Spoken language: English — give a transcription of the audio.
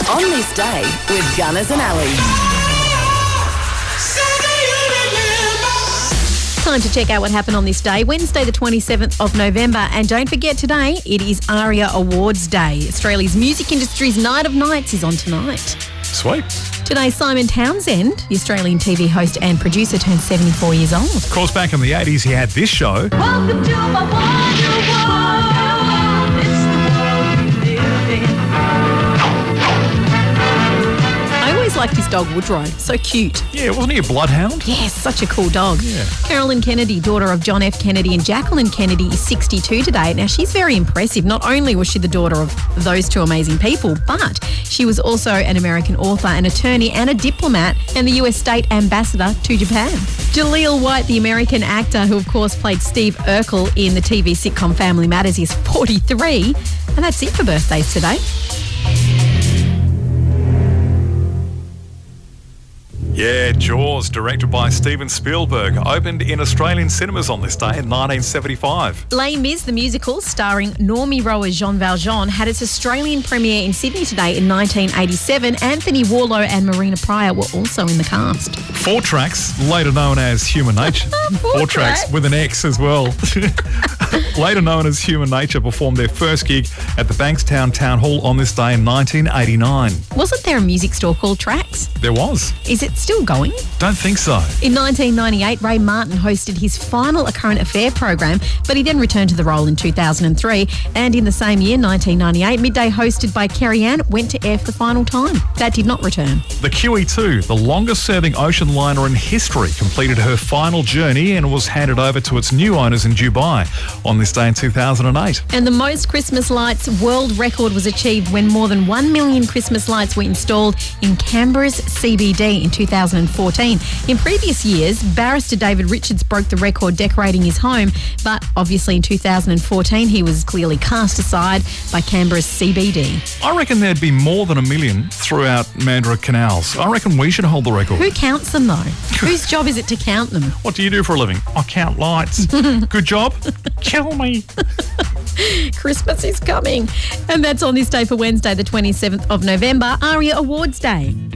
On This Day with Gunners and Ali. Time to check out what happened on this day, Wednesday the 27th of November. And don't forget today, it is ARIA Awards Day. Australia's music industry's Night of Nights is on tonight. Sweet. Today, Simon Townsend, the Australian TV host and producer, turned 74 years old. Of course, back in the 80s, he had this show. Welcome to my wonder world. It's the world we live in. I always liked his dog Woodrow. So cute. Yeah, wasn't he a bloodhound? Yes, such a cool dog. Yeah. Carolyn Kennedy, daughter of John F. Kennedy and Jacqueline Kennedy, is 62 today. Now, she's very impressive. Not only was she the daughter of those two amazing people, but she was also an American author, an attorney and a diplomat, and the US State Ambassador to Japan. Jaleel White, the American actor who, of course, played Steve Urkel in the TV sitcom Family Matters, is 43. And that's it for birthdays today. Yeah, Jaws, directed by Steven Spielberg, opened in Australian cinemas on this day in 1975. Les Mis, the musical, starring Normie Rowe as Jean Valjean, had its Australian premiere in Sydney today in 1987. Anthony Warlow and Marina Pryor were also in the cast. 4 Tracks, later known as Human Nature. 4 Tracks with an X as well. Later known as Human Nature, performed their first gig at the Bankstown Town Hall on this day in 1989. Wasn't there a music store called Tracks? There was. Is it still going? Don't think so. In 1998, Ray Martin hosted his final A Current Affair program, but he then returned to the role in 2003. And in the same year, 1998, Midday, hosted by Kerry Ann, went to air for the final time. That did not return. The QE2, the longest-serving ocean liner in history, completed her final journey and was handed over to its new owners in Dubai on this day in 2008. And the most Christmas lights world record was achieved when more than 1 million Christmas lights were installed in Canberra's CBD in 2014. In previous years, barrister David Richards broke the record decorating his home, but obviously in 2014 he was clearly cast aside by Canberra's CBD. I reckon there'd be more than 1 million throughout Mandurah canals. I reckon we should hold the record. Who counts them though? Whose job is it to count them? What do you do for a living? I count lights. Good job. Kill me. Christmas is coming. And that's on this day for Wednesday, the 27th of November, ARIA Awards Day.